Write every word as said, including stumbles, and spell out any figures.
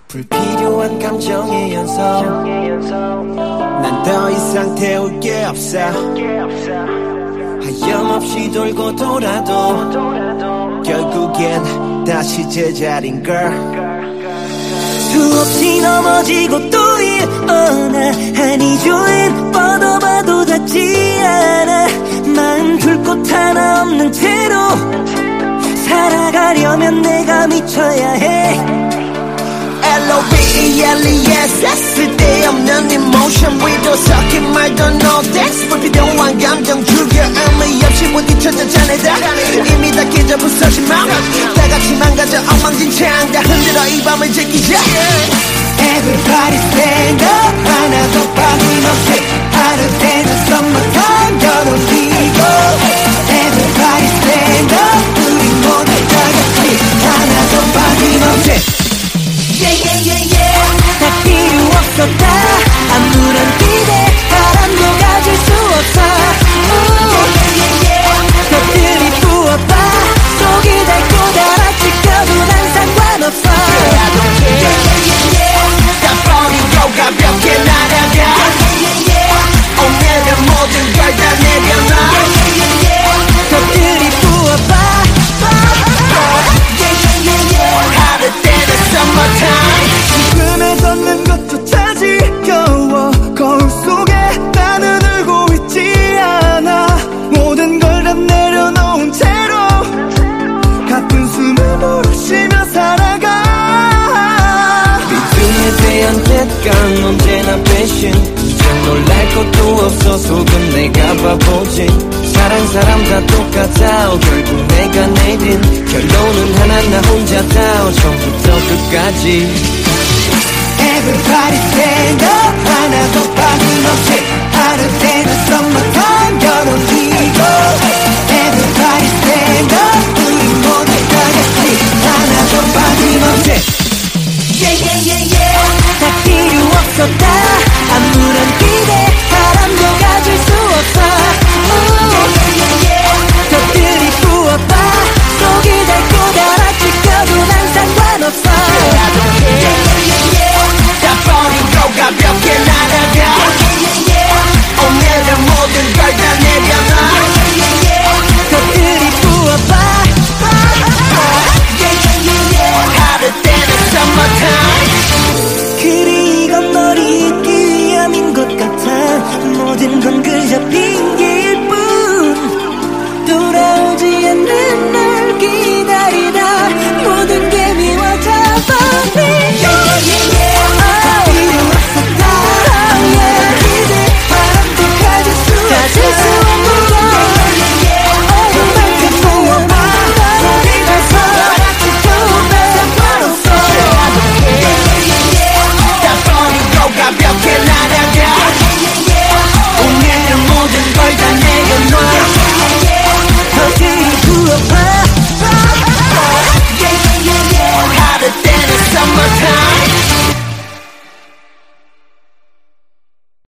불필요한 감정의 연속 난 더 이상 태울 게 없어 하염없이 돌고 돌아도 결국엔 다시 제자리인걸 수없이 넘어지고 또 일어나 한이 조인 뻗어 봐도 닿지 않아 마음 둘 곳 하나 없는 채로 살아가려면 내가 미쳐야 해 엘 오 V E L E S 쓸데없는 emotion 위도 섞인 말도 no thanks 불필요한 감정 죽여 의미 없이 부딪혀져 자네다 이미 다 깨져 부서진 마음 다 같이 망가져 엉망진창 다 흔들어 이 밤을 지키자 Everybody stand up 하나도 빠짐없이 아르테는 summertime 겨울이고 Everybody stand up 우리 모두 다 같이 하나도 빠짐없이 Yeah yeah yeah yeah 다 필요 없었다 아무런 기대 바람도 가질 수 없어 Ooh. Yeah yeah yeah 것들이 부어봐 속이 닳고 달아 지켜도 난 상관없어 Yeah yeah yeah yeah 다 버리고 가볍게 날아가 Yeah yeah yeah 오늘은 모든 걸 다 내려놔 Yeah yeah yeah 것들이 부어봐 Yeah yeah yeah 하루 때는 summertime 지금에 걷는 것조차 지겨워 거울 속에 나는 울고 있지 않아 모든 걸 다 내려놓은 채로 같은 숨을 몰아쉬며 살아가 믿음에 대한 객관 언제나 배신 이제 놀랄 것도 없어 속은 내가 바보지 사랑 사람 다 똑같아 어, 결국 내가 내린 결론은 하나 나 혼자다 어, 처음부터 끝까지 Everybody stand up 하나도 빠짐없이 아르테는 summertime 겨울이고 Everybody stand up 우리 모두 다 같이 하나도 빠짐없이 Yeah yeah yeah yeah 다 필요 없었다 아무런 기대 바람도 가질 수 없어 Ooh. Yeah yeah yeah 것들이 부어봐 속이 닳고 달아 지켜도 난 상관없어 Yeah yeah yeah yeah 다 버리고 가볍게 날아가 Yeah yeah yeah 오늘은 모든 걸 다 내려놔 Yeah yeah yeah 것들이 부어봐 Yeah yeah yeah 하루 때는 summertime 그리 이건 널 잊기 위함인 것 같아 모든 건 그저 핑계일 뿐 돌아오지 않는 날 기다려